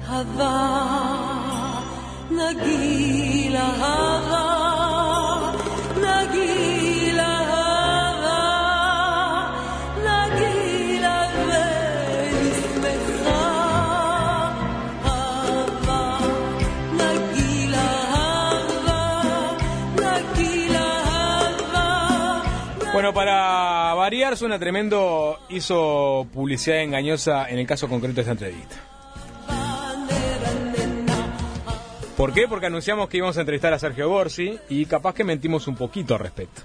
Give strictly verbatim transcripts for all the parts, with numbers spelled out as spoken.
Bueno, para variar, suena tremendo, hizo publicidad engañosa en el caso concreto de esta entrevista. ¿Por qué? Porque anunciamos que íbamos a entrevistar a Sergio Gorsi y capaz que mentimos un poquito al respecto.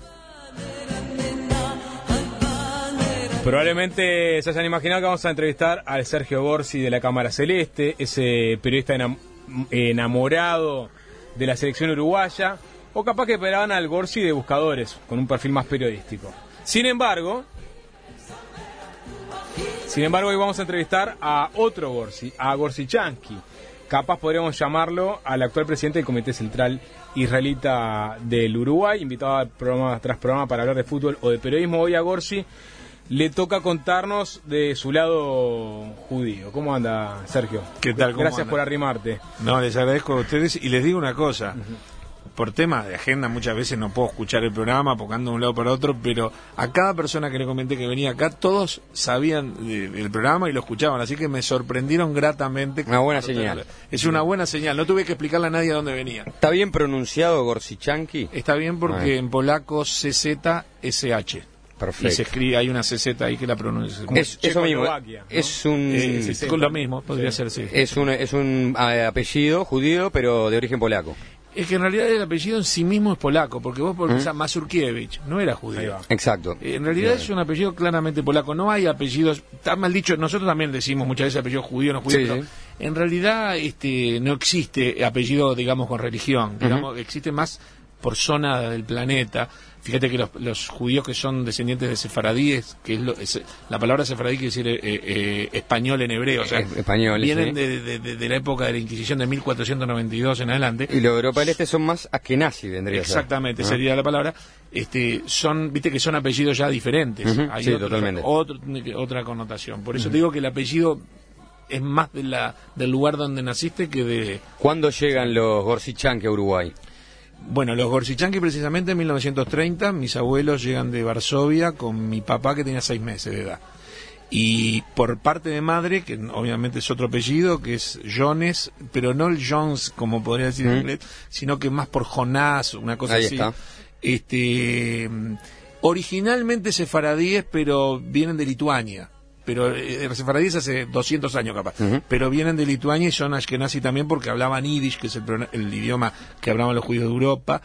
Probablemente se hayan imaginado que vamos a entrevistar al Sergio Gorsi de la Cámara Celeste, ese periodista enam- enamorado de la selección uruguaya, o capaz que esperaban al Gorsi de Buscadores, con un perfil más periodístico. Sin embargo, sin embargo, hoy vamos a entrevistar a otro Gorsi, a Gorsi Chanqui. Capaz podríamos llamarlo al actual presidente del Comité Central Israelita del Uruguay, invitado a programa tras programa para hablar de fútbol o de periodismo. Hoy a Gorsi le toca contarnos de su lado judío. ¿Cómo anda, Sergio? ¿Qué tal? ¿Cómo Gracias anda? por arrimarte. No, les agradezco a ustedes y les digo una cosa. Uh-huh. Por temas de agenda muchas veces no puedo escuchar el programa porque ando de un lado para otro, pero a cada persona que le comenté que venía acá, todos sabían de, del programa y lo escuchaban, así que me sorprendieron gratamente. Una buena señal. Es una buena señal, no tuve que explicarle a nadie a dónde venía. ¿Está bien pronunciado Gorsi Chanqui? Está bien porque Ay. en polaco C Z S H. Perfecto. Y se escribe, hay una C Z ahí que la pronuncia. Es, eso mismo, es un... Eh, sí, sí, lo mismo, podría sí. ser, sí. Es un, es un eh, apellido judío, pero de origen polaco. Es que en realidad el apellido en sí mismo es polaco, porque vos por pensar, ¿Mm? Mazurkiewicz no era judío. Exacto. Eh, en realidad Bien. es un apellido claramente polaco. No hay apellidos, está mal dicho, nosotros también decimos muchas veces apellido judío, no judío, sí, pero sí. en realidad este no existe apellido, digamos, con religión. Digamos, uh-huh. existe más por zona del planeta. Fíjate que los, los judíos que son descendientes de sefaradíes, que es, lo, es la palabra sefaradí quiere decir eh, eh, español en hebreo, o sea, eh, español, vienen sí. de, de, de, de la época de la Inquisición de mil cuatrocientos noventa y dos en adelante. Y los de Europa del Este son más askenazi, vendría Exactamente, a ser. sería ¿Ah? la palabra. Este, son, viste que son apellidos ya diferentes. Uh-huh, Hay sí, otro, totalmente. Otro, otra connotación. Por eso uh-huh. te digo que el apellido es más de la del lugar donde naciste que de... ¿Cuándo llegan los Gorsi Chanqui a Uruguay? Bueno, los Gorsi Chanqui precisamente en mil novecientos treinta, mis abuelos llegan de Varsovia con mi papá que tenía seis meses de edad. Y por parte de madre, que obviamente es otro apellido, que es Jones, pero no el Jones como podría decir mm. en inglés, sino que más por Jonás, una cosa Ahí así. Está. Este, originalmente sefaradíes, pero vienen de Lituania. Pero eh, sefaradíes hace doscientos años capaz, uh-huh. pero vienen de Lituania y son ashkenazi también porque hablaban yiddish, que es el, el idioma que hablaban los judíos de Europa,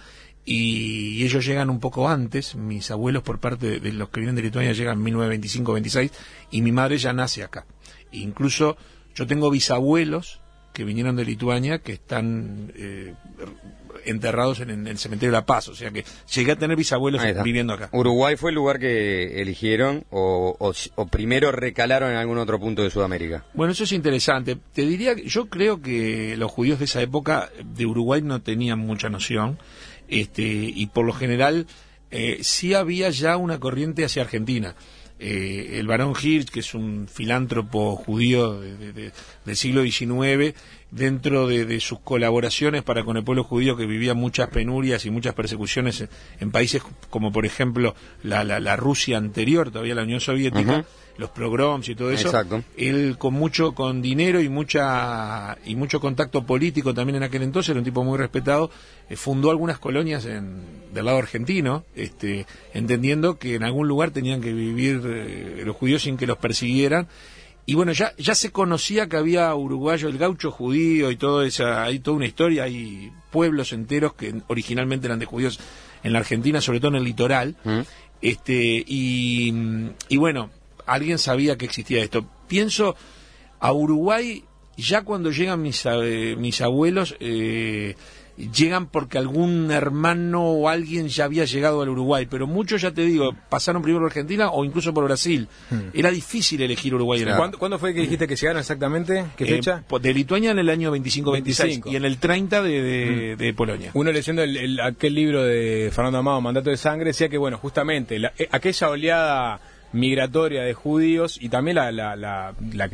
y, y ellos llegan un poco antes. Mis abuelos por parte de, de los que vienen de Lituania llegan en mil novecientos veinticinco veintiséis y mi madre ya nace acá. E incluso yo tengo bisabuelos que vinieron de Lituania que están eh, enterrados en, en el cementerio de La Paz, o sea que llegué a tener bisabuelos viviendo acá. ¿Uruguay fue el lugar que eligieron o, o, o primero recalaron en algún otro punto de Sudamérica? Bueno, eso es interesante. Te diría que yo creo que los judíos de esa época de Uruguay no tenían mucha noción, este, y por lo general eh, sí había ya una corriente hacia Argentina. Eh, el barón Hirsch, que es un filántropo judío de, de, de, del siglo diecinueve, dentro de, de sus colaboraciones para con el pueblo judío que vivía muchas penurias y muchas persecuciones en, en países como por ejemplo la, la, la Rusia anterior, todavía la Unión Soviética, uh-huh. los pogroms y todo eso. Exacto. Él con mucho, con dinero y mucha y mucho contacto político también en aquel entonces, era un tipo muy respetado, eh, fundó algunas colonias en, del lado argentino, este, entendiendo que en algún lugar tenían que vivir eh, los judíos sin que los persiguieran. Y bueno, ya ya se conocía que había uruguayo, el gaucho judío y todo esa, hay toda una historia, hay pueblos enteros que originalmente eran de judíos en la Argentina, sobre todo en el litoral. ¿Mm? Este y, y bueno, alguien sabía que existía esto. Pienso a Uruguay, ya cuando llegan mis, eh, mis abuelos, eh, llegan porque algún hermano o alguien ya había llegado al Uruguay, pero muchos, ya te digo, pasaron primero por Argentina o incluso por Brasil. Hmm. Era difícil elegir Uruguay. Claro. ¿Cuándo, ¿Cuándo fue que dijiste que llegaron exactamente? ¿Qué fecha? Eh, de Lituania en el año veinticinco veintiséis y en el treinta de, de, hmm. de Polonia. Uno leyendo el, el, aquel libro de Fernando Amado, Mandato de Sangre, decía que, bueno, justamente la, eh, aquella oleada migratoria de judíos y también la, la, la, la que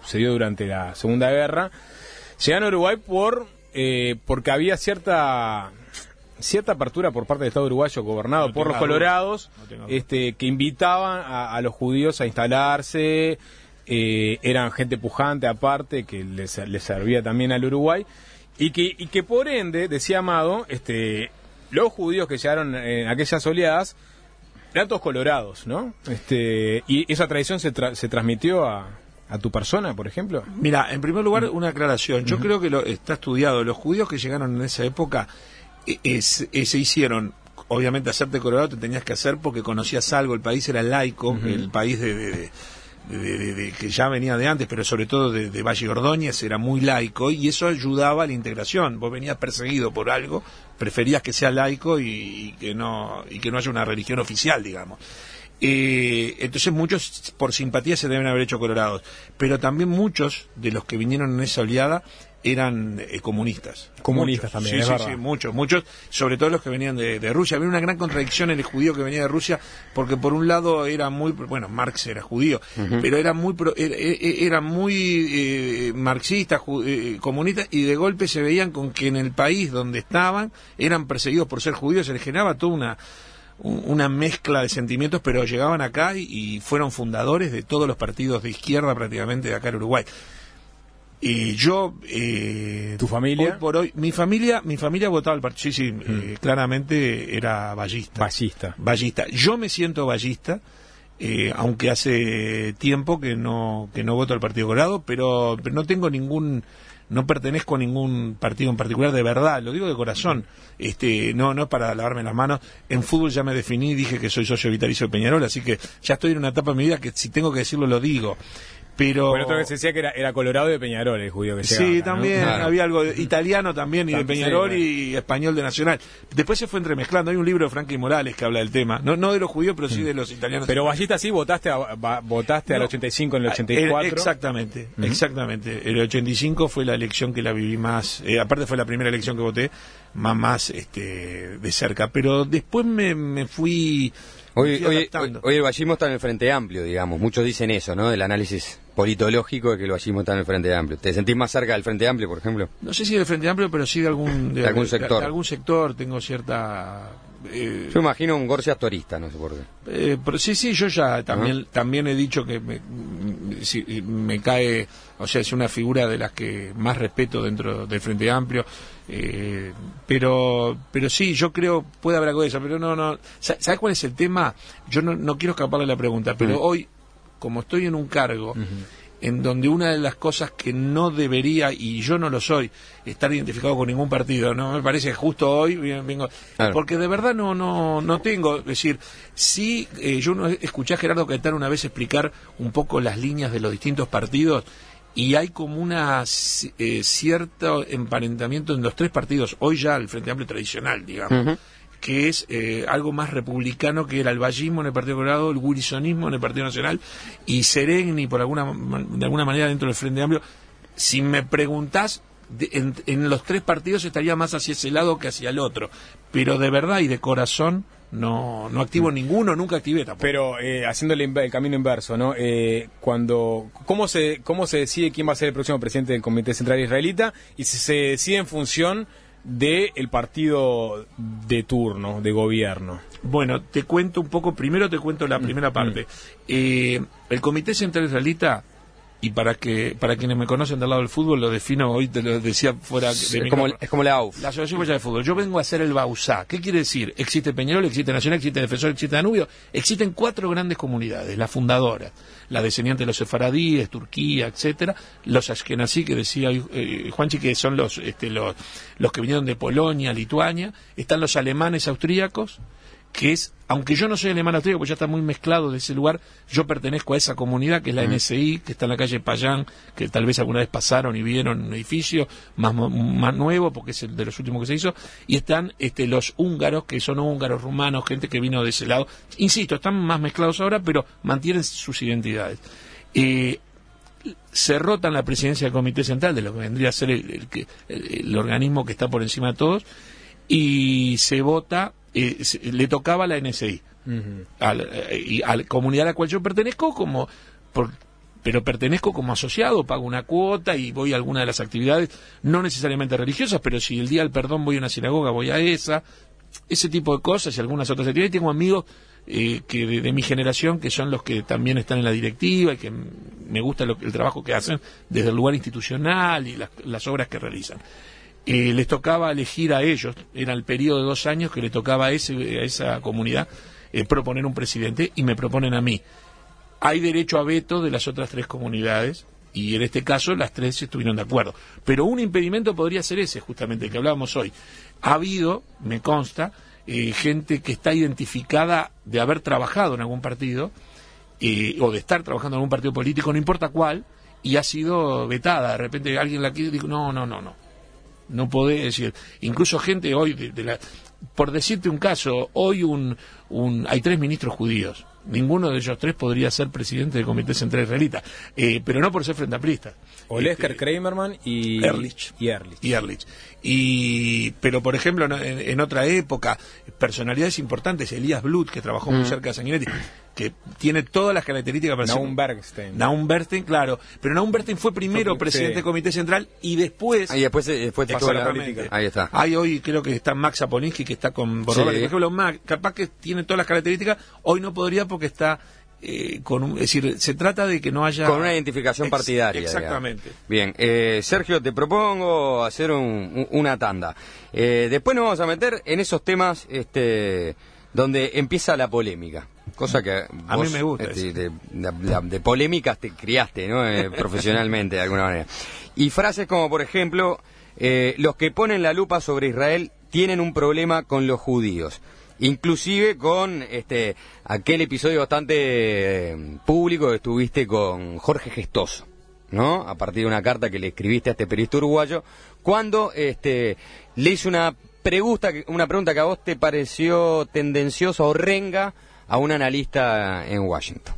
sucedió durante la Segunda Guerra, llegan a Uruguay por eh, porque había cierta cierta apertura por parte del Estado uruguayo gobernado no por los colorados, no este que invitaban a, a los judíos a instalarse, eh, eran gente pujante aparte que les, les servía también al Uruguay, y que y que por ende, decía Amado, este los judíos que llegaron en aquellas oleadas eran todos colorados, ¿no? Este y esa tradición se, tra- se transmitió a ¿A tu persona, por ejemplo? Mira, en primer lugar, una aclaración. Yo uh-huh. creo que lo, está estudiado. Los judíos que llegaron en esa época eh, es, eh, se hicieron, obviamente, hacerte colorado te tenías que hacer porque conocías algo. El país era laico, uh-huh. el país de, de, de, de, de, de que ya venía de antes, pero sobre todo de, de Valle y Ordóñez, era muy laico y eso ayudaba a la integración. Vos venías perseguido por algo, preferías que sea laico y, y que no y que no haya una religión oficial, digamos. Eh, entonces muchos por simpatía se deben haber hecho colorados, pero también muchos de los que vinieron en esa oleada eran eh, comunistas. Comunistas muchos, también, sí, es sí, verdad. sí, muchos, muchos, sobre todo los que venían de, de Rusia. Había una gran contradicción en el judío que venía de Rusia, porque por un lado era muy, bueno, Marx era judío, uh-huh. pero era muy, pro, era, era muy eh, marxista, ju, eh, comunista, y de golpe se veían con que en el país donde estaban eran perseguidos por ser judíos, se les generaba toda una una mezcla de sentimientos, pero llegaban acá y, y fueron fundadores de todos los partidos de izquierda prácticamente de acá en Uruguay. Y yo eh, ¿Tu familia? Hoy por hoy, mi familia, mi familia votaba al partido, sí, sí, mm. eh, claramente era vallista. Vallista. Vallista. Yo me siento vallista, eh, aunque hace tiempo que no que no voto al Partido Colorado, pero, pero no tengo ningún no pertenezco a ningún partido en particular, de verdad, lo digo de corazón, este, no, no es para lavarme las manos. En fútbol ya me definí, dije que soy socio vitalicio de Peñarol, así que ya estoy en una etapa de mi vida que si tengo que decirlo lo digo. Pero bueno, otra vez se decía que era, era colorado de Peñarol el judío que llegaba. Sí, acá, también ¿no? Claro. había algo de, italiano también, y de Peñarol sí, y español de Nacional. Después se fue entremezclando. Hay un libro de Franklin Morales que habla del tema, no no de los judíos, pero sí de los italianos. Pero Vallista sí votaste a, va, votaste no, al ochenta y cinco en el ochenta y cuatro. Exactamente, uh-huh. exactamente. El ochenta y cinco fue la elección que la viví más, eh, aparte fue la primera elección que voté más más este de cerca, pero después me, me fui Hoy, hoy, hoy, hoy el vallismo está en el Frente Amplio, digamos. Muchos dicen eso, ¿no? Del análisis politológico de que el vallismo está en el Frente Amplio. ¿Te sentís más cerca del Frente Amplio, por ejemplo? No sé si del Frente Amplio, pero sí de algún, de, de algún sector. De, de algún sector tengo cierta... Eh, yo imagino un Gorsi astorista, no sé por qué. Eh, pero sí, sí, yo ya también uh-huh. también he dicho que me, si, me cae, o sea, es una figura de las que más respeto dentro del Frente Amplio, eh, pero pero sí, yo creo, puede haber algo de eso, pero no, no, ¿sabes cuál es el tema? Yo no, no quiero escaparle la pregunta, pero uh-huh. hoy, como estoy en un cargo... Uh-huh. en donde una de las cosas que no debería, y yo no lo soy, estar identificado con ningún partido, no me parece justo hoy, vengo, claro. porque de verdad no no no tengo, es decir, sí, eh, yo no escuché a Gerardo Caetano una vez explicar un poco las líneas de los distintos partidos, y hay como una eh, cierto emparentamiento en los tres partidos, hoy ya el Frente Amplio tradicional, digamos, uh-huh. que es eh, algo más republicano, que era el vallismo en el Partido Colorado, el wilsonismo en el Partido Nacional, y Sereni, por alguna de alguna manera, dentro del Frente Amplio. Si me preguntás, de, en, en los tres partidos estaría más hacia ese lado que hacia el otro, pero de verdad y de corazón no no activo mm. ninguno, nunca activé tampoco. Pero eh, haciendo el, el camino inverso, ¿no? Eh, cuando ¿cómo se cómo se decide quién va a ser el próximo presidente del Comité Central Israelita? Y si se decide en función de el partido de turno, de gobierno. Bueno, te cuento un poco, primero te cuento la primera mm, parte. Mm. Eh, el Comité Central Israelita, y para que para quienes me conocen del lado del fútbol, lo defino, hoy te lo decía fuera de sí, mi es, como, es como la A U F. La Asociación Uruguaya de Fútbol. Yo vengo a hacer el Bausá. ¿Qué quiere decir? Existe Peñarol, existe Nacional, existe Defensor, existe Danubio. Existen cuatro grandes comunidades, las fundadoras, la descendiente de los sefaradíes, Turquía, etcétera, los ashkenazí, que decía eh, Juanchi, que son los, este, los los que vinieron de Polonia, Lituania, están los alemanes austríacos, que es, aunque yo no soy alemán austríaco, porque ya está muy mezclado de ese lugar, yo pertenezco a esa comunidad, que es la uh-huh. N S I, que está en la calle Payán, que tal vez alguna vez pasaron y vieron un edificio más, más nuevo, porque es el de los últimos que se hizo, y están este, los húngaros, que son húngaros, rumanos, gente que vino de ese lado. Insisto, están más mezclados ahora, pero mantienen sus identidades. Eh, se rotan la presidencia del Comité Central, de lo que vendría a ser el, el, el, el organismo que está por encima de todos, y se vota, eh, se, le tocaba a la N S I, uh-huh. a, la, y a la comunidad a la cual yo pertenezco, como por, pero pertenezco como asociado, pago una cuota y voy a alguna de las actividades, no necesariamente religiosas, pero si el día del perdón voy a una sinagoga, voy a esa, ese tipo de cosas y algunas otras actividades. Tengo amigos eh, que de, de mi generación que son los que también están en la directiva y que me gusta lo, el trabajo que hacen desde el lugar institucional y las, las obras que realizan. Eh, les tocaba elegir a ellos, era el periodo de dos años que le tocaba a, ese, a esa comunidad eh, proponer un presidente y me proponen a mí. Hay derecho a veto de las otras tres comunidades y en este caso las tres estuvieron de acuerdo. Pero un impedimento podría ser ese, justamente, que hablábamos hoy. Ha habido, me consta, eh, gente que está identificada de haber trabajado en algún partido eh, o de estar trabajando en algún partido político, no importa cuál, y ha sido vetada. De repente alguien la quiere y dijo, no, no, no, no. No podés decir, incluso gente hoy, de, de la, por decirte un caso, hoy un, un, hay tres ministros judíos. Ninguno de ellos tres podría ser presidente del Comité Central Israelita, eh, pero no por ser frente amplista. Olesker este, Kramerman y Ehrlich. Y Ehrlich. Y Ehrlich. Y, pero, por ejemplo, en, en otra época, personalidades importantes, Elías Blut, que trabajó mm. muy cerca de Sanguinetti, que tiene todas las características para Naum ser... Bergstein. Naum Bergstein, claro. Pero Naum Bergstein fue primero fue, presidente sí. del Comité Central y después... Y después, después de toda la política. Ahí está. Hay hoy, creo que está Max Apolinsky, que está con Borrell. Sí. Por ejemplo, Max, capaz que tiene todas las características, hoy no podría porque está... Eh, con un, es decir, se trata de que no haya... Con una identificación Ex, partidaria. Exactamente. Digamos. Bien, eh, Sergio, te propongo hacer un, un, una tanda. Eh, después nos vamos a meter en esos temas este, donde empieza la polémica. Cosa que vos, a mí me gusta. Este, de, de, de, de polémicas te criaste, ¿no? Eh, profesionalmente, de alguna manera. Y frases como, por ejemplo, eh, los que ponen la lupa sobre Israel tienen un problema con los judíos. Inclusive con este aquel episodio bastante eh, público que estuviste con Jorge Gestoso, ¿no? A partir de una carta que le escribiste a este periodista uruguayo, cuando este le hizo una pregunta, una pregunta que a vos te pareció tendenciosa o renga a un analista en Washington.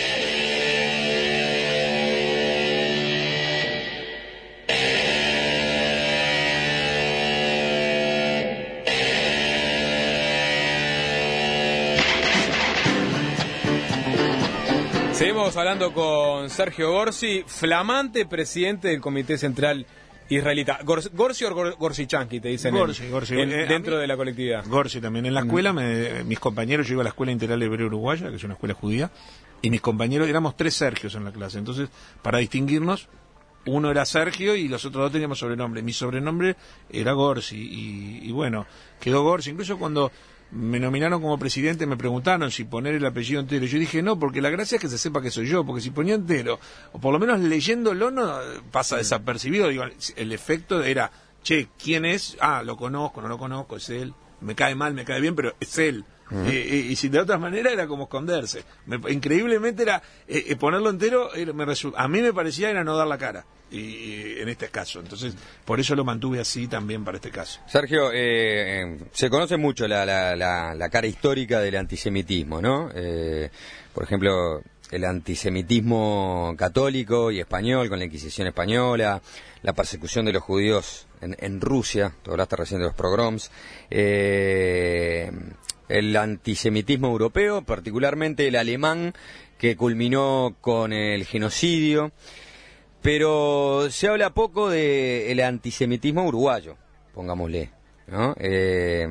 Seguimos hablando con Sergio Gorsi, flamante presidente del Comité Central Israelita. Gorsi, Gorsi o Gor, Gorsichanki, te dicen Gorsi, en, Gorsi. En, Eh, dentro mí, de la colectividad. Gorsi también. En la escuela, me, mis compañeros, yo iba a la Escuela Integral Hebreo Uruguaya, que es una escuela judía, y mis compañeros, éramos tres Sergios en la clase. Entonces, para distinguirnos, uno era Sergio y los otros dos teníamos sobrenombre. Mi sobrenombre era Gorsi, y, y bueno, quedó Gorsi. Incluso cuando me nominaron como presidente me preguntaron si poner el apellido entero. Yo dije no, porque la gracia es que se sepa que soy yo, porque si ponía entero, o por lo menos leyéndolo no pasa desapercibido. Digo, el efecto era, che, ¿quién es? Ah, lo conozco, no lo conozco, es él. Me cae mal, me cae bien, pero es él. Uh-huh. eh, eh, y si de otra manera era como esconderse. Me, increíblemente era eh, eh, ponerlo entero, era, me resu- a mí me parecía era no dar la cara. Y, y en este caso, entonces por eso lo mantuve así también para este caso. Sergio, eh, se conoce mucho la, la, la, la cara histórica del antisemitismo, ¿no? Eh, por ejemplo, el antisemitismo católico y español con la Inquisición española, la persecución de los judíos en, en Rusia, tú hablaste recién de los pogroms, eh, el antisemitismo europeo, particularmente el alemán, que culminó con el genocidio. Pero se habla poco del antisemitismo uruguayo, pongámosle, ¿no? Eh,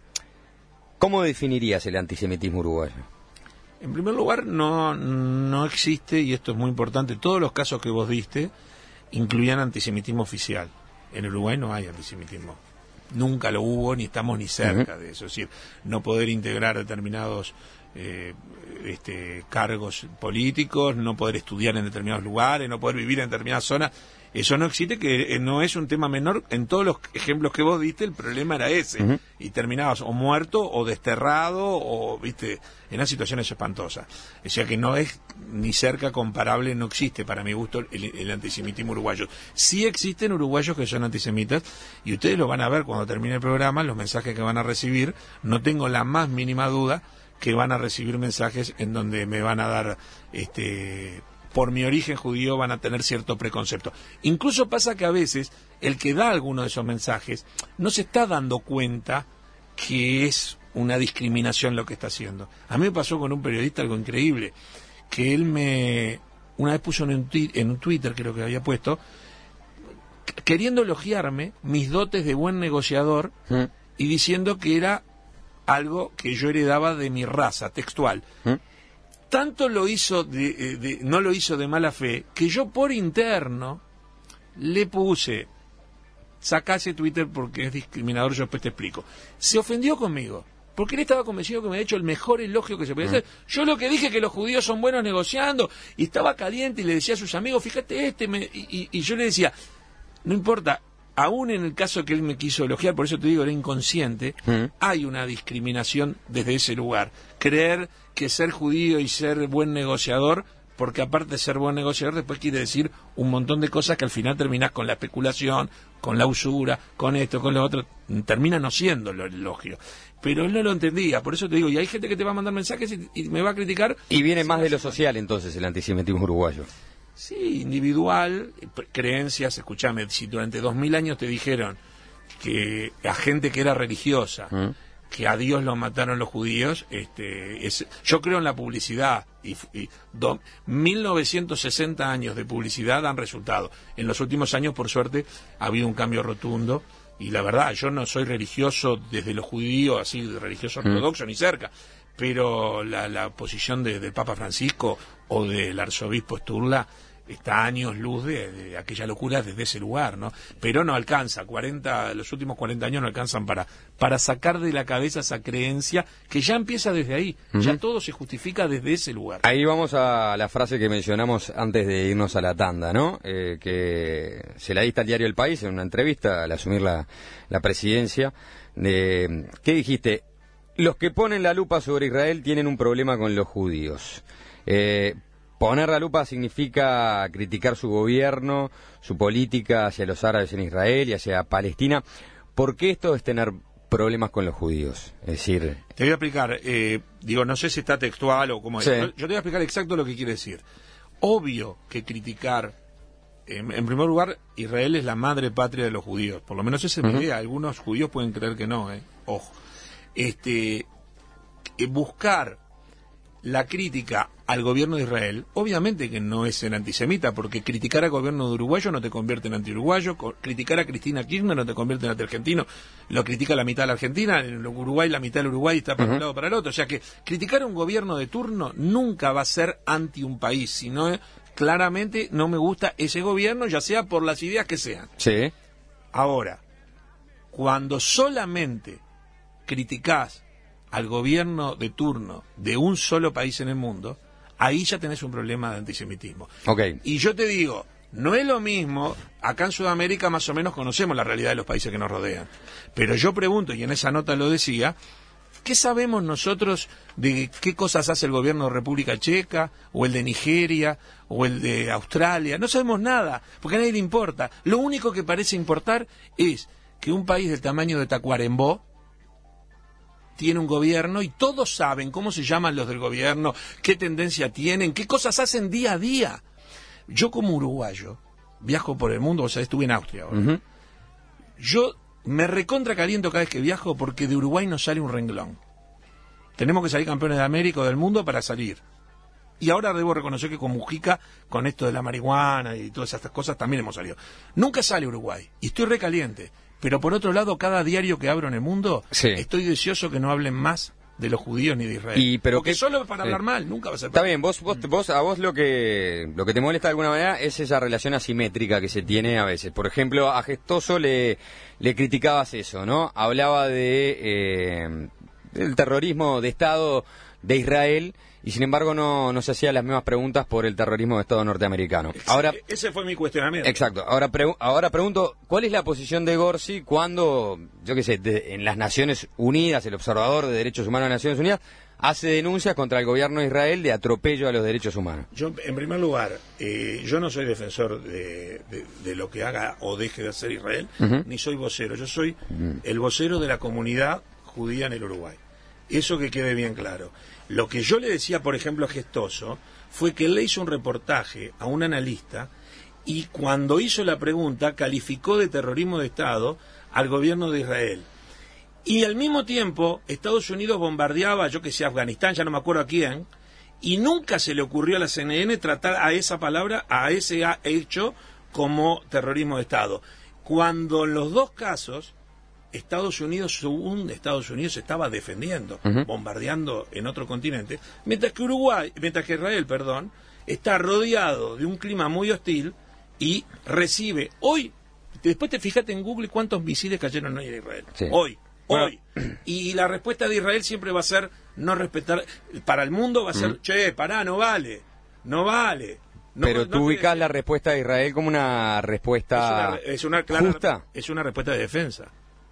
¿Cómo definirías el antisemitismo uruguayo? En primer lugar, no, no existe, y esto es muy importante, todos los casos que vos diste incluían antisemitismo oficial. En Uruguay no hay antisemitismo. Nunca lo hubo, ni estamos ni cerca uh-huh. de eso. Es decir, no poder integrar determinados eh, este, cargos políticos, no poder estudiar en determinados lugares, no poder vivir en determinadas zonas, eso no existe, que eh, no es un tema menor. En todos los ejemplos que vos diste, el problema era ese. Uh-huh. Y terminabas o muerto, o desterrado, o, viste, en unas situaciones espantosas. O sea que no es ni cerca comparable, no existe, para mi gusto, el, el antisemitismo uruguayo. Sí existen uruguayos que son antisemitas, y ustedes lo van a ver cuando termine el programa, los mensajes que van a recibir. No tengo la más mínima duda que van a recibir mensajes en donde me van a dar, este, por mi origen judío, van a tener cierto preconcepto. Incluso pasa que a veces el que da alguno de esos mensajes no se está dando cuenta que es una discriminación lo que está haciendo. A mí me pasó con un periodista algo increíble, que él me, una vez puso en un, twi- en un Twitter, creo que había puesto, queriendo elogiarme mis dotes de buen negociador ¿Mm? y diciendo que era algo que yo heredaba de mi raza, textual. ¿Mm? Tanto lo hizo, de, de, no lo hizo de mala fe, que yo por interno le puse, sacá ese Twitter porque es discriminador, yo después te explico. Se ofendió conmigo, porque él estaba convencido que me había hecho el mejor elogio que se podía hacer. Yo lo que dije que los judíos son buenos negociando, y estaba caliente y le decía a sus amigos, fíjate este, me... y, y, y yo le decía, no importa, aún en el caso que él me quiso elogiar, por eso te digo, era inconsciente, ¿Mm? hay una discriminación desde ese lugar. Creer que ser judío y ser buen negociador, porque aparte de ser buen negociador, después quiere decir un montón de cosas que al final terminás con la especulación, con la usura, con esto, con lo otro, termina no siendo el elogio. Pero él no lo entendía, por eso te digo, y hay gente que te va a mandar mensajes y, y me va a criticar. Y viene más de lo social entonces el antisemitismo uruguayo. Sí, individual, creencias, escúchame, si durante dos mil años te dijeron que a gente que era religiosa, ¿Mm? que a Dios lo mataron los judíos, este, es, yo creo en la publicidad, y, y do, mil novecientos sesenta años de publicidad han resultado. En los últimos años, por suerte, ha habido un cambio rotundo, y la verdad, yo no soy religioso desde los judíos, así, religioso ortodoxo, mm. ni cerca, pero la, la posición de, del Papa Francisco o del arzobispo Sturla está a años luz de, de aquella locura desde ese lugar, ¿no? Pero no alcanza, cuarenta, los últimos cuarenta años no alcanzan para, para sacar de la cabeza esa creencia que ya empieza desde ahí, uh-huh. ya todo se justifica desde ese lugar. Ahí vamos a la frase que mencionamos antes de irnos a la tanda, ¿no? Eh, que se la diste al diario El País en una entrevista al asumir la, la presidencia. Eh, ¿Qué dijiste? Los que ponen la lupa sobre Israel tienen un problema con los judíos. Eh, Poner la lupa significa criticar su gobierno, su política hacia los árabes en Israel y hacia Palestina. ¿Por qué esto es tener problemas con los judíos? Es decir... Te voy a explicar, eh, digo, no sé si está textual o cómo es. Sí. Yo te voy a explicar exacto lo que quiere decir. Obvio que criticar, en, en primer lugar, Israel es la madre patria de los judíos. Por lo menos esa es mi uh-huh. idea. Algunos judíos pueden creer que no, eh. Ojo. Este, eh, buscar la crítica al gobierno de Israel, obviamente que no es ser antisemita, porque criticar al gobierno de uruguayo no te convierte en anti-uruguayo, criticar a Cristina Kirchner no te convierte en anti-argentino, lo critica la mitad de la Argentina, en Uruguay la mitad del Uruguay está para uh-huh. un lado para el otro, o sea que criticar a un gobierno de turno nunca va a ser anti un país, sino claramente no me gusta ese gobierno, ya sea por las ideas que sean. Sí. Ahora, cuando solamente criticás al gobierno de turno de un solo país en el mundo, ahí ya tenés un problema de antisemitismo. Okay. Y yo te digo, no es lo mismo, acá en Sudamérica más o menos conocemos la realidad de los países que nos rodean, pero yo pregunto, y en esa nota lo decía, ¿qué sabemos nosotros de qué cosas hace el gobierno de República Checa, o el de Nigeria, o el de Australia? No sabemos nada, porque a nadie le importa. Lo único que parece importar es que un país del tamaño de Tacuarembó tiene un gobierno y todos saben cómo se llaman los del gobierno, qué tendencia tienen, qué cosas hacen día a día. Yo como uruguayo viajo por el mundo, o sea, estuve en Austria ahora. Uh-huh. Yo me recontra caliento cada vez que viajo porque de Uruguay no sale un renglón. Tenemos que salir campeones de América o del mundo para salir. Y ahora debo reconocer que con Mujica, con esto de la marihuana y todas estas cosas, también hemos salido. Nunca sale Uruguay y estoy recaliente. Pero por otro lado, cada diario que abro en el mundo, sí. estoy deseoso que no hablen más de los judíos ni de Israel. Y, pero Porque que, solo para sí. hablar mal, nunca va a ser Está para bien, vos, vos, vos, a vos lo que lo que te molesta de alguna manera es esa relación asimétrica que se tiene a veces. Por ejemplo, a Gestoso le, le criticabas eso, ¿no? Hablaba de eh, del terrorismo de Estado de Israel y sin embargo no, no se hacían las mismas preguntas por el terrorismo de Estado norteamericano. Ahora, ese fue mi cuestionamiento. Exacto. Ahora, pre, ahora pregunto, ¿cuál es la posición de Gorsi cuando, yo qué sé, de, en las Naciones Unidas, el observador de derechos humanos de las Naciones Unidas, hace denuncias contra el gobierno de Israel de atropello a los derechos humanos? Yo, en primer lugar, eh, yo no soy defensor de, de, de lo que haga o deje de hacer Israel, uh-huh. ni soy vocero. Yo soy uh-huh. el vocero de la comunidad judía en el Uruguay. Eso que quede bien claro. Lo que yo le decía, por ejemplo, a Gestoso, fue que él le hizo un reportaje a un analista y cuando hizo la pregunta calificó de terrorismo de Estado al gobierno de Israel. Y al mismo tiempo, Estados Unidos bombardeaba, yo que sé, Afganistán, ya no me acuerdo a quién, y nunca se le ocurrió a la C N N tratar a esa palabra, a ese hecho, como terrorismo de Estado. Cuando en los dos casos, Estados Unidos, según Estados Unidos, se estaba defendiendo, uh-huh. bombardeando en otro continente, mientras que Uruguay, mientras que Israel, perdón, está rodeado de un clima muy hostil y recibe hoy, después te fíjate en Google cuántos misiles cayeron hoy en Israel. Sí. Hoy, bueno. hoy. Y la respuesta de Israel siempre va a ser no respetar, para el mundo va a ser, uh-huh. che, pará, no vale, no vale. No, Pero no tú ubicas te... la respuesta de Israel como una respuesta es una, es una clara, justa. Es una respuesta de defensa.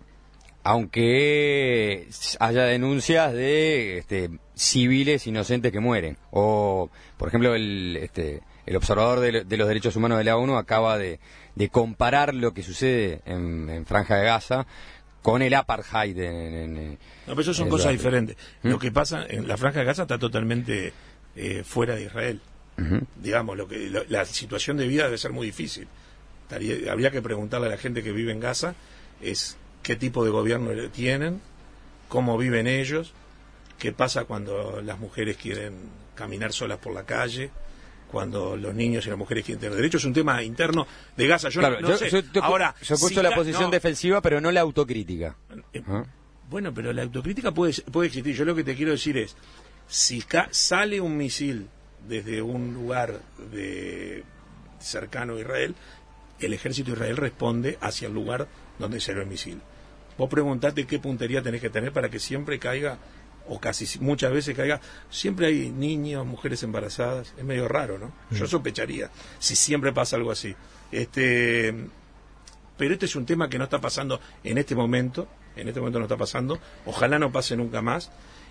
Aunque haya denuncias de este, civiles inocentes que mueren. O, por ejemplo, el, este, el observador de, de los derechos humanos de la ONU acaba de, de comparar lo que sucede en, en Franja de Gaza con el apartheid. En, en, en, no, pero eso son cosas diferentes. ¿Mm? Lo que pasa en la Franja de Gaza está totalmente eh, fuera de Israel. Uh-huh. Digamos, lo que lo, la situación de vida debe ser muy difícil. Taría, habría que preguntarle a la gente que vive en Gaza es qué tipo de gobierno tienen, cómo viven ellos, qué pasa cuando las mujeres quieren caminar solas por la calle, cuando los niños y las mujeres quieren tener derechos. Es un tema interno de Gaza. Yo claro, no, no yo, sé. Yo, yo, Ahora, yo escucho si la posición no, defensiva, pero no la autocrítica. Eh, ¿Ah? Bueno, pero la autocrítica puede, puede existir. Yo lo que te quiero decir es, si ca- sale un misil desde un lugar de cercano a Israel, el ejército de Israel responde hacia el lugar donde salió el misil. Vos preguntate qué puntería tenés que tener para que siempre caiga, o casi muchas veces caiga, siempre hay niños, mujeres embarazadas, es medio raro, ¿no? Mm. Yo sospecharía si siempre pasa algo así. Este, pero este es un tema que no está pasando en este momento, en este momento no está pasando, ojalá no pase nunca más.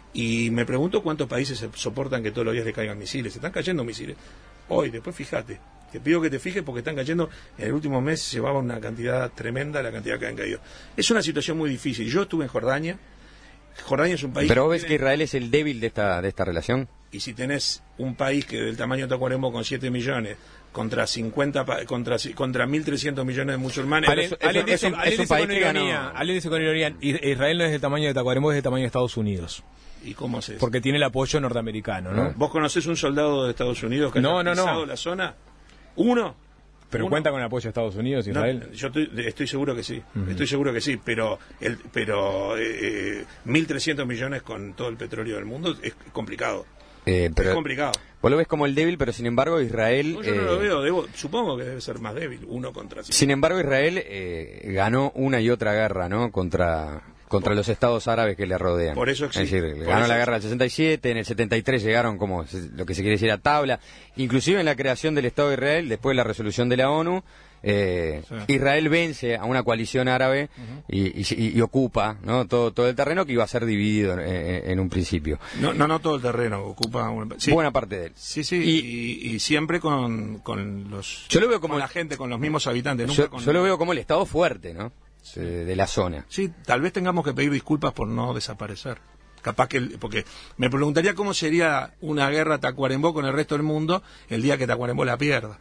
Y me pregunto cuántos países soportan que todos los días le caigan misiles. Se están cayendo misiles. Hoy, después fíjate. Te pido que te fijes porque están cayendo. En el último mes se llevaba una cantidad tremenda la cantidad que han caído. Es una situación muy difícil. Yo estuve en Jordania. Jordania es un país... ¿Pero vos ves tiene... que Israel es el débil de esta, de esta relación? Y si tenés un país que del tamaño de Tacuarembó con siete millones... contra cincuenta contra contra mil trescientos millones de musulmanes. Alguien dice con ironía, alguien dice con ironía, Israel no es del tamaño de Tacuarembó, es del tamaño de Estados Unidos. ¿Y cómo es eso? Porque tiene el apoyo norteamericano, ¿no? ¿Vos conocés un soldado de Estados Unidos que no, haya no, pisado no. la zona? ¿Uno? ¿Pero ¿Uno? cuenta con el apoyo de Estados Unidos, Israel? No, yo estoy, estoy seguro que sí, uh-huh. estoy seguro que sí, pero el, pero eh, mil trescientos millones con todo el petróleo del mundo es complicado. Eh, pero es complicado. Vos lo ves como el débil, pero sin embargo Israel... No, yo eh, no lo veo, debo, supongo que debe ser más débil, uno contra sí. Sin embargo Israel eh, ganó una y otra guerra, ¿no? Contra... contra por, los estados árabes que le rodean. Por eso existe. Es decir, ganó la guerra del sesenta y siete, en el setenta y tres llegaron como lo que se quiere decir a tabla, inclusive en la creación del Estado de Israel, después de la resolución de la ONU, eh, sí. Israel vence a una coalición árabe uh-huh. y, y, y ocupa, ¿no? todo todo el terreno que iba a ser dividido en, en, en un principio. No, no, no todo el terreno, ocupa una, sí. buena parte de él. Sí, sí, y, y, y siempre con, con los yo lo veo como con la gente, con los mismos habitantes. Nunca yo, con yo lo veo como el Estado fuerte, ¿no? Sí. De, de la zona. Sí, tal vez tengamos que pedir disculpas por no desaparecer. Capaz que, porque me preguntaría cómo sería una guerra Tacuarembó con el resto del mundo el día que Tacuarembó la pierda.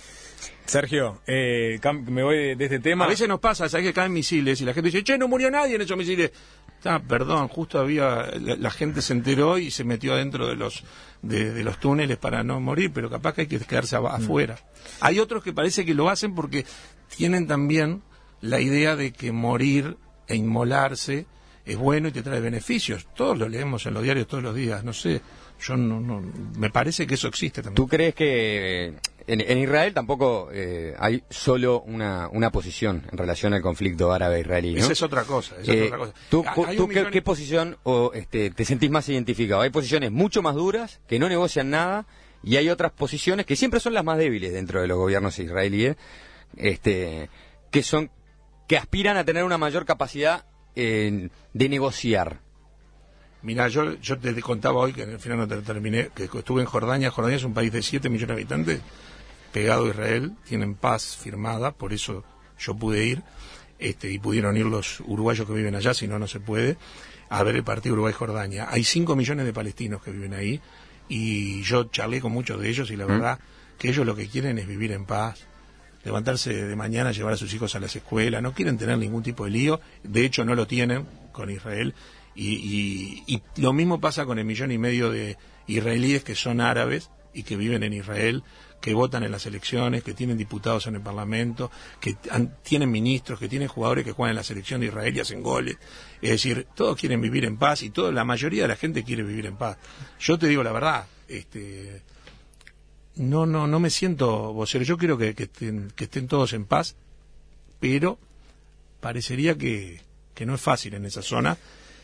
Sergio, eh, me voy de, de este tema. A veces nos pasa, ¿sabes? Que caen misiles y la gente dice, che, no murió nadie en esos misiles. Ah, perdón, justo había, la, la gente se enteró y se metió adentro de los de, de los túneles para no morir, pero capaz que hay que quedarse a, afuera. Mm. Hay otros que parece que lo hacen porque tienen también la idea de que morir e inmolarse es bueno y te trae beneficios. Todos lo leemos en los diarios todos los días, no sé. Yo no, no, me parece que eso existe también. ¿Tú crees que en, en Israel tampoco eh, hay solo una, una posición en relación al conflicto árabe-israelí, ¿no? Esa es otra cosa. Esa eh, es otra cosa. ¿Tú, tú millón... ¿qué, qué posición o, este, te sentís más identificado? Hay posiciones mucho más duras, que no negocian nada, y hay otras posiciones que siempre son las más débiles dentro de los gobiernos israelíes, este, que son que aspiran a tener una mayor capacidad eh, de negociar. Mira, yo, yo te contaba hoy, que al final no te terminé, que estuve en Jordania. Jordania es un país de siete millones de habitantes, pegado a Israel, tienen paz firmada, por eso yo pude ir, este, y pudieron ir los uruguayos que viven allá, si no, no se puede, a ver el partido Uruguay-Jordania. Hay cinco millones de palestinos que viven ahí, y yo charlé con muchos de ellos, y la verdad que ellos lo que quieren es vivir en paz, levantarse de mañana, llevar a sus hijos a las escuelas, no quieren tener ningún tipo de lío, de hecho no lo tienen con Israel. Y, y, y lo mismo pasa con el millón y medio de israelíes que son árabes y que viven en Israel, que votan en las elecciones, que tienen diputados en el Parlamento, que han, tienen ministros, que tienen jugadores que juegan en la selección de Israel y hacen goles. Es decir, todos quieren vivir en paz y toda la mayoría de la gente quiere vivir en paz. Yo te digo la verdad, este, no, no, no me siento vocero. Yo quiero que, que, estén, que estén todos en paz, pero parecería que, que no es fácil en esa zona.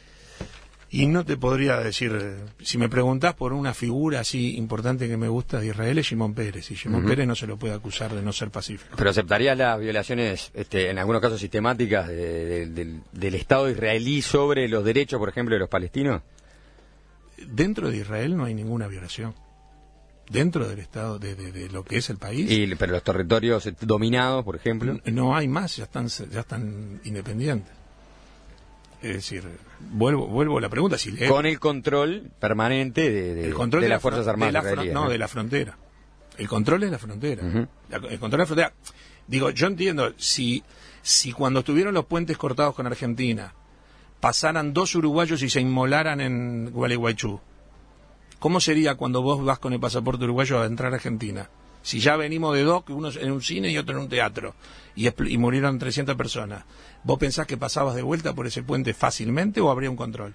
Y no te podría decir, si me preguntás por una figura así importante que me gusta de Israel, es Shimon Peres, y Shimon uh-huh. Peres no se lo puede acusar de no ser pacífico. ¿Pero aceptarías las violaciones, este, en algunos casos sistemáticas, de, de, de, del Estado israelí sobre los derechos, por ejemplo, de los palestinos? Dentro de Israel no hay ninguna violación. Dentro del Estado, de, de, de lo que es el país. Y, pero los territorios dominados, por ejemplo. No, no hay más, ya están, ya están independientes. Es decir, vuelvo vuelvo a la pregunta. Si le... Con el control permanente de, de, el control de, de las la Fuerzas Armadas israelíes. No, ¿no? de la frontera. El control es la frontera. Uh-huh. la, el control de la frontera. Digo, yo entiendo, si, si cuando estuvieron los puentes cortados con Argentina, pasaran dos uruguayos y se inmolaran en Gualeguaychú, ¿cómo sería cuando vos vas con el pasaporte uruguayo a entrar a Argentina? Si ya venimos de dos, uno en un cine y otro en un teatro, y, y murieron trescientas personas, ¿vos pensás que pasabas de vuelta por ese puente fácilmente o habría un control?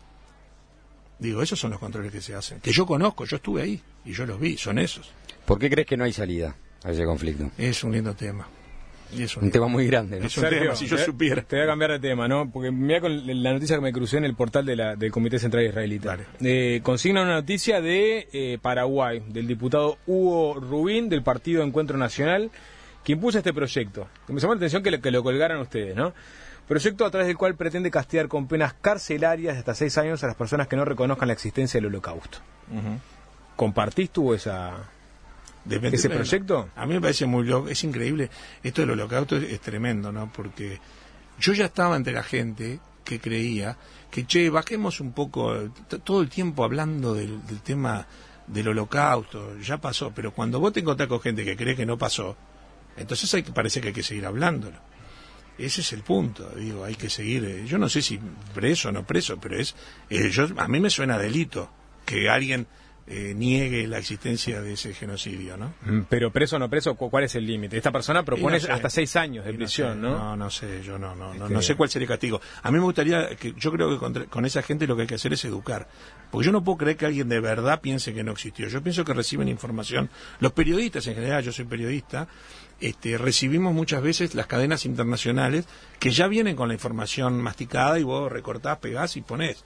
Digo, esos son los controles que se hacen. Que yo conozco, yo estuve ahí y yo los vi, son esos. ¿Por qué crees que no hay salida a ese conflicto? Es un lindo tema. Y es un, un tema muy grande, ¿no? Es un Sergio, tema, si yo te, supiera. Te voy a cambiar de tema, ¿no? Porque mira con la noticia que me crucé en el portal de la, del Comité Central Israelita. Vale. Eh, consigna una noticia de eh, Paraguay, del diputado Hugo Rubín, del Partido Encuentro Nacional, que impuso este proyecto. Me llamó la atención que lo, que lo colgaran ustedes, ¿no? Proyecto a través del cual pretende castigar con penas carcelarias de hasta seis años a las personas que no reconozcan la existencia del Holocausto. Uh-huh. ¿Compartís tú esa... Depende, ese proyecto? A mí me parece muy loco, es increíble. Esto del Holocausto es, es tremendo, ¿no? Porque yo ya estaba entre la gente que creía que, che, bajemos un poco, t- todo el tiempo hablando del, del tema del Holocausto, ya pasó, pero cuando vos te encontrás con gente que cree que no pasó, entonces hay que, parece que hay que seguir hablándolo. Ese es el punto, digo, hay que seguir, eh, yo no sé si preso o no preso, pero es, eh, yo, a mí me suena delito que alguien... Eh, niegue la existencia de ese genocidio, ¿no? Pero preso o no preso, ¿cuál es el límite? Esta persona propone no sé, hasta seis años de prisión, no, sé, ¿no? No, no sé, yo no, no, no, no sé cuál sería el castigo. A mí me gustaría, que yo creo que con, con esa gente lo que hay que hacer es educar, porque yo no puedo creer que alguien de verdad piense que no existió. Yo pienso que reciben información, los periodistas en general, yo soy periodista, este, recibimos muchas veces las cadenas internacionales que ya vienen con la información masticada y vos recortás, pegás y ponés.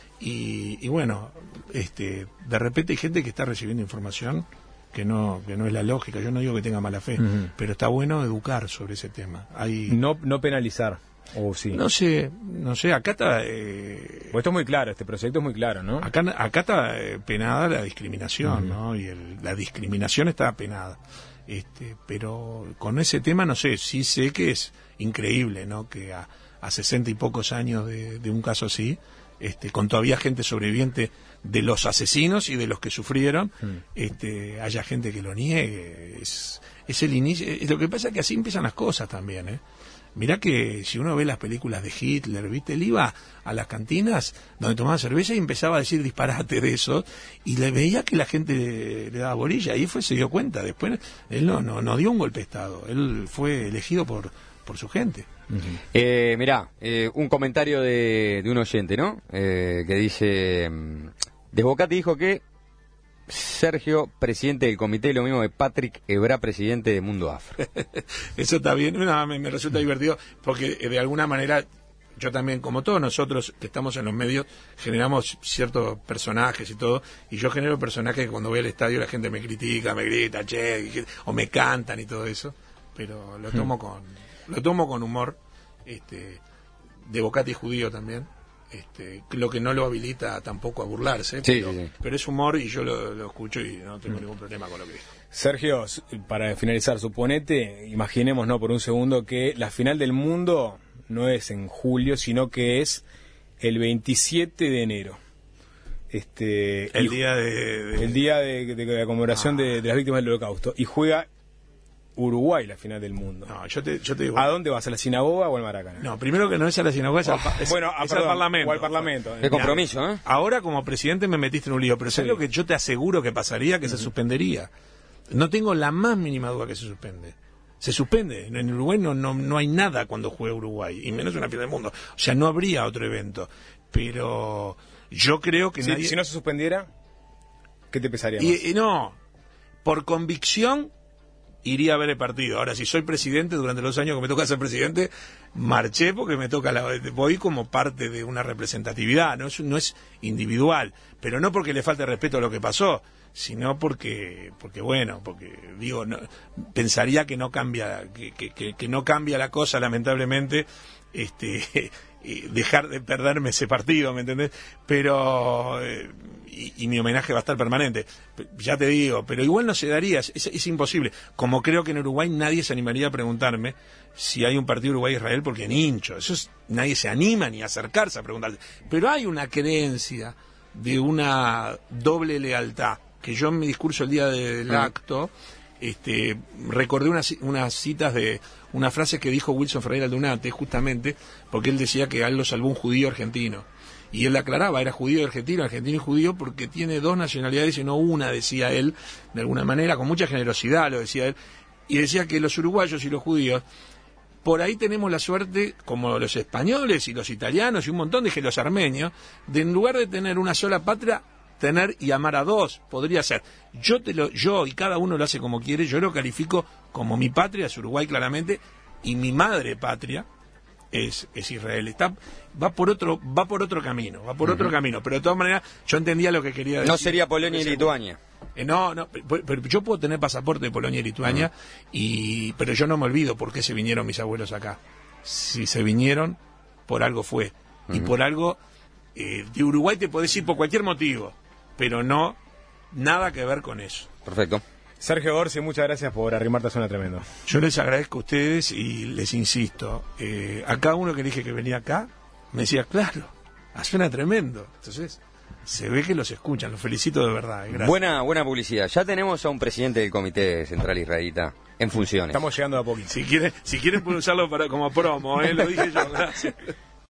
Y, y bueno, este, de repente hay gente que está recibiendo información que no que no es la lógica. Yo no digo que tenga mala fe, uh-huh. pero está bueno educar sobre ese tema. Hay no no penalizar. O sí. No sé, no sé. Acá está. Eh, pues esto es muy claro. Este proyecto es muy claro, ¿no? Acá acá está eh, penada la discriminación, uh-huh. ¿no? Y el, la discriminación está penada. Este, pero con ese tema no sé. Sí sé que es increíble, ¿no? Que a, a sesenta y pocos años de, de un caso así. Este, con todavía gente sobreviviente de los asesinos y de los que sufrieron, mm. este, haya gente que lo niegue. Es, es el inicio. Lo que pasa es que así empiezan las cosas también, ¿eh? Mirá que si uno ve las películas de Hitler, ¿viste? Él iba a las cantinas donde tomaba cerveza y empezaba a decir disparate de eso, y le veía que la gente le, le daba bolilla, y ahí fue, se dio cuenta. Después él no, no, no dio un golpe de Estado, él fue elegido por, por su gente. Uh-huh. Eh, mirá, eh, un comentario de, de un oyente, ¿no? Eh, que dice, Desbocati dijo que Sergio, presidente del comité, lo mismo que Patrick Ebrá, presidente de Mundo Afro. Eso está bien, no, me, me resulta divertido, porque de alguna manera yo también, como todos nosotros que estamos en los medios, generamos ciertos personajes y todo, y yo genero personajes que cuando voy al estadio la gente me critica, me grita, che, o me cantan y todo eso, pero lo tomo con... Lo tomo con humor, este, Desbocati judío también, este, lo que no lo habilita tampoco a burlarse, sí, pero, sí, sí. pero es humor y yo lo, lo escucho y no tengo mm. ningún problema con lo que dijo. Sergio, para finalizar, suponete, imaginemos, ¿no? Por un segundo que la final del mundo no es en julio, sino que es el veintisiete de enero. Este, el día de, de... El día de, de, de la conmemoración ah. de, de las víctimas del Holocausto. Y juega Uruguay la final del mundo. No, yo te, yo te digo. ¿A dónde vas? ¿A la sinagoga o al Maracaná? No, primero que no es a la sinagoga, es, Oh, al, es, bueno, a, es perdón, al Parlamento. O al Parlamento. Qué compromiso, ¿eh? Ahora como presidente me metiste en un lío, pero ¿sabes Sí. lo que yo te aseguro que pasaría? Que uh-huh. se suspendería. No tengo la más mínima duda que se suspende. Se suspende. En Uruguay no, no, no hay nada cuando juega Uruguay, y menos una final del mundo. O sea, no habría otro evento. Pero yo creo que si, nadie... si no se suspendiera, ¿qué te pesaría más? Y, y no, por convicción iría a ver el partido. Ahora, si soy presidente, durante los años que me toca ser presidente, marché porque me toca la... Voy como parte de una representatividad, no es, no es individual, pero no porque le falte respeto a lo que pasó, sino porque, porque bueno, porque digo, no, pensaría que no cambia, que, que, que, que no cambia la cosa, lamentablemente, este... dejar de perderme ese partido, ¿me entendés? Pero eh, y, y mi homenaje va a estar permanente, ya te digo, pero igual no se daría, es, es imposible, como creo que en Uruguay nadie se animaría a preguntarme si hay un partido Uruguay-Israel porque ni hincho, eso es, nadie se anima ni a acercarse a preguntarse, pero hay una creencia de una doble lealtad, que yo en mi discurso el día del acto este recordé unas, unas citas de una frase que dijo Wilson Ferreira Aldunate, justamente porque él decía que a él lo salvó un judío argentino, y él aclaraba, era judío y argentino, argentino y judío, porque tiene dos nacionalidades y no una, decía él, de alguna manera, con mucha generosidad lo decía él, y decía que los uruguayos y los judíos, por ahí tenemos la suerte, como los españoles y los italianos y un montón de que los armenios, de en lugar de tener una sola patria, tener y amar a dos, podría ser. Yo te lo, yo y cada uno lo hace como quiere, yo lo califico como mi patria, es Uruguay claramente, y mi madre patria es, es Israel. Está, va por otro, va por otro camino, va por uh-huh. otro camino, pero de todas maneras yo entendía lo que quería decir. No sería Polonia y Lituania. Eh, no, no, pero, pero yo puedo tener pasaporte de Polonia y Lituania, uh-huh. y pero yo no me olvido por qué se vinieron mis abuelos acá. Si se vinieron, por algo fue. Uh-huh. Y por algo, eh, de Uruguay te podés ir por cualquier motivo, pero no, nada que ver con eso. Perfecto. Sergio Gorsi, muchas gracias por arrimarte a Zona Tremendo. Yo les agradezco a ustedes y les insisto, eh, a cada uno que dije que venía acá, me decía, claro, suena tremendo. Entonces, se ve que los escuchan, los felicito de verdad. Gracias. Buena, buena publicidad. Ya tenemos a un presidente del Comité Central Israelita en funciones. Estamos llegando a poquito. Si quieren, si quieren pueden usarlo para, como promo, ¿eh? Lo dije yo, gracias.